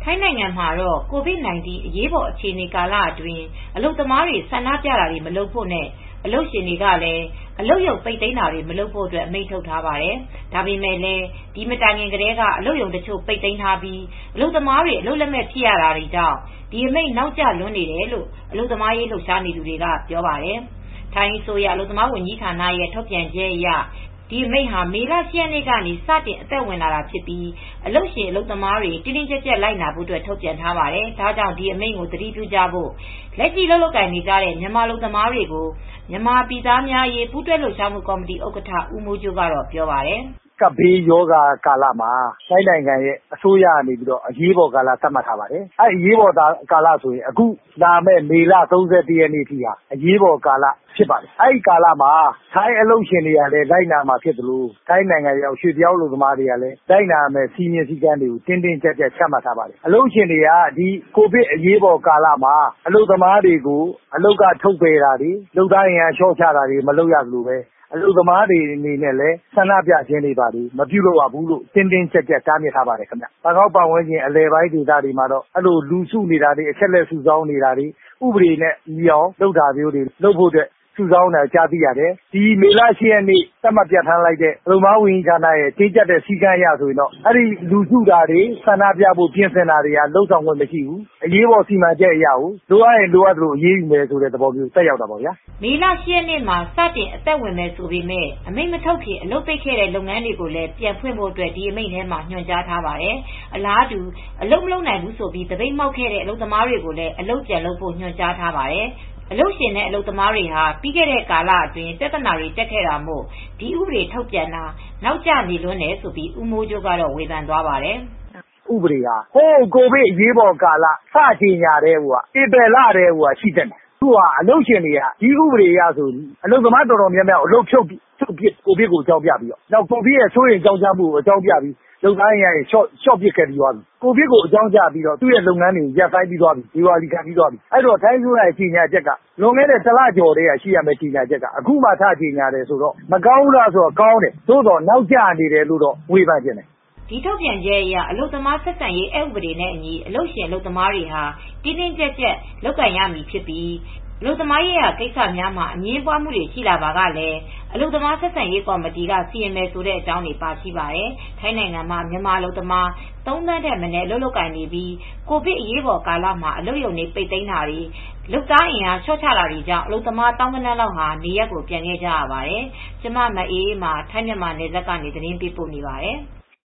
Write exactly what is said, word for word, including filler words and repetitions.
ထိုင်းနိုင်ငံမှာတော့ ကိုဗစ် ၁၉ အရေးပေါ်အခြေအနေကာလအတွင်း အလုပ်သမားတွေဆန္ဒပြတာတွေမလုပ်ဖို့နဲ့ အလုပ်ရှင်တွေကလည်း အလုပ်ရုံပိတ်သိမ်းတာတွေမလုပ်ဖို့အတွက် အမိန့်ထုတ်ထားပါတယ်။ ဒါပေမဲ့လည်း ဒီမတိုင်ခင်ကတည်းက အလုပ်ရုံတချို့ပိတ်သိမ်းထားပြီး အလုပ်သမားတွေ အလုပ်လက်မဲ့ဖြစ်ရတာကြောင့် ဒီအမိန့်နောက်ကျလွန်းနေတယ်လို့ အလုပ်သမားရေးလှုပ်ရှားနေသူတွေကပြောပါတယ်။ ထိုင်းအစိုးရ အလုပ်သမားဝန်ကြီးဌာနရဲ့ထုတ်ပြန်ချက်အရ ဒီအမိန့်ဟာ မေလ ၈ ရက်နေ့ကနေ စတင်အသက်ဝင်လာတာဖြစ်ပြီး အလုပ်ရှင်အလုပ်သမားတွေ တင်းတင်းကြပ်ကြပ်လိုက်နာဖို့ထုတ်ပြန်ထားပါတယ်။ ဒါကြောင့် ဒီအမိန့်ကိုသတိပြုကြဖို့ လက်ရှိအလုပ်လုပ်ကိုင်နေတဲ့ မြန်မာအလုပ်သမားတွေကို မြန်မာပြည်သားများအရေး ပူးတွဲလှုပ်ရှားမှုကော်မတီဥက္ကဋ္ဌ ဦးမိုးကြိုးကတော့ပြောပါတယ်။ "ကပ်ဘေးရောဂါကာလမှာ ထိုင်းနိုင်ငံအစိုးရကနေ အရေးပေါ်ကာလသတ်မှတ်ထားပါတယ်။ အဲဒီအရေးပေါ်ကာလဆိုရင် အခုလာမယ့် မေလ ၃၁ ရက်နေ့အထိအရေးပေါ်ကာလဖြစ်ပါတယ်။ အဲဒီကာလမှာ ထိုင်းအလုပ်ရှင်တွေကလည်းလိုက်နာရမှာဖြစ်သလို ထိုင်းနိုင်ငံရောက်ရွှေ့ပြောင်းအလုပ်သမားတွေကလည်းလိုက်နာရမယ့်စည်းမျဉ်းစည်းကမ်းတွေကိုတင်းတင်းကြပ်ကြပ်ချမှတ်ထားပါတယ်။ အလုပ်ရှင်တွေကဒီကိုဗစ်အရေးပေါ်ကာလမှာ အလုပ်သမားတွေကို အလုပ်ကထုတ်ပယ်တာတွေ လုပ်သားအင်အားလျှော့ချတာတွေမလုပ်ရသလိုပဲ အလုပ်သမားတွေအနေနဲ့လည်းဆန္ဒပြခြင်းတွေမပြုလုပ်ရဘူးလို့တင်းတင်းကြပ်ကြပ်တားမြစ်ထားပါတယ်ခင်ဗျ။ ဘန်ကောက်ပတ်ဝန်းကျင်အလယ်ပိုင်းဒေသတွေမှာတော့အဲဒီလိုလူစုနေတာတွေအချက်အလက်စုဆောင်းနေတာတွေဥပဒေနဲ့ညီအောင်လုပ်တာမျိုးတွေလုပ်ဖို့အတွက်စုဆောင်းတာကြားသိရတယ်။ ဒီမေလ ၈ ရက်နေ့သတ်မှတ်ပြဌာန်းလိုက်တဲ့အလုပ်သမားဝန်ကြီးဌာနရဲ့တင်းကြပ်တဲ့စည်းကမ်းအရဆိုရင်တော့အဲဒီလူစုတာတွေဆန္ဒပြဖို့ပြင်ဆင်တာတွေလုပ်ဆောင်ခွင့်မရှိဘူး။ အရေးပေါ်စီမံချက်အရကိုလိုအပ်ရင်လိုအပ်သလိုအရေးယူမယ်ဆိုတဲ့သဘောမျိုးသက်ရောက်တာပေါ့ဗျာ။ " မေလ ၈ ရက်နေ့မှာစတင်အသက်ဝင်မယ်ဆိုပေမဲ့ အမိန့်မထုတ်ခင်အလုပ်ပိတ်ခဲ့တဲ့လုပ်ငန်းတွေကိုလည်းပြန်ဖွင့်ဖို့ဒီအမိန့်ထဲမှာညွှန်ကြားထားပါတယ်။ အလားတူ အလုပ်မလုပ်နိုင်ဘူးဆိုပြီးသပိတ်မှောက်ခဲ့တဲ့အလုပ်သမားတွေကိုလည်းအလုပ်ပြန်လုပ်ဖို့ညွှန်ကြားထားပါတယ်။ အလုပ်ရှင်နဲ့အလုပ်သမားတွေဟာ ပြီးခဲ့တဲ့ကာလအတွင်းပြဿနာတွေတက်ခဲ့တာမို့ ဒီဥပဒေထုတ်ပြန်တာ နောက်ကျနေလွန်းတယ်လို့ ဦးမိုးကြိုးကတော့ဝေဖန်သွားပါတယ်။ "ဥပဒေဟာဟိုးကိုဗစ်အရေးပေါ်ကာလစကြေညာကတည်းကဧပြီလကတည်းကရှိသင့်တယ်။ အခုဟာအလုပ်ရှင်တွေကဒီဥပဒေအရဆိုအလုပ်သမားတော်တော်များများကိုအလုပ်ဖြုတ်ပစ်ကိုဗစ်ကိုအကြောင်းပြပြီးတော့ကိုဗစ်ရဲ့စိုးရိမ်ကြောင့်ကြမှုကိုအကြောင်းပြပြီးလုပ်သားအင်အားတွေလျှော့ပစ်ခဲ့ပြီးသွားပြီ။ ကိုဗစ်ကိုအကြောင်းပြပြီးတော့သူ့ရဲ့လုပ်ငန်းတွေကိုရပ်ဆိုင်းပြီးသွားပြီဒေဝါလီခံပြီးသွားပြီ။ အဲဒီတော့ထိုင်းအစိုးရရဲ့ကြေညာချက်ကလွန်ခဲ့တဲ့တလကျော်ကတည်းကရှိရမယ့်ကြေညာချက်ကအခုမှထကြေညာတယ်ဆိုတော့မကောင်းဘူးလားဆိုတော့ကောင်းတယ်သို့သော်နောက်ကျနေတယ်လို့တော့ဝေဖန်ချင်တယ်။ " ဒီထုတ်ပြန်ချက်အရ အလုပ်သမားဆက်ဆံရေးအက်ဥပဒေနဲ့အညီ အလုပ်ရှင်အလုပ်သမားတွေဟာတင်းတင်းကြပ်ကြပ်လုပ်ကိုင်ရမည်ဖြစ်ပြီး အလုပ်သမားရေးရာကိစ္စများမှာအငြင်းပွားမှုတွေရှိလာပါကလည်း အလုပ်သမားဆက်ဆံရေးကော်မတီကစီရင်မယ်ဆိုတဲ့အကြောင်းတွေပါရှိပါတယ်။ ထိုင်းနိုင်ငံမှာမြန်မာအလုပ်သမား သုံးသန်းထက်မနည်းအလုပ်လုပ်ကိုင်နေပြီး ကိုဗစ်အရေးပေါ်ကာလမှာအလုပ်ရုံတွေပိတ်သိမ်းတာတွေ လုပ်သားအင်အားလျှော့ချတာတွေကြောင့် အလုပ်သမားသောင်းဂဏန်းလောက်ဟာ နေရပ်ကိုပြန်ခဲ့ကြရပါတယ်။ ကျမ မအေးအေးမာ ထိုင်းမြန်မာနယ်စပ်ကနေ သတင်းပေးပို့ထားပါတယ်။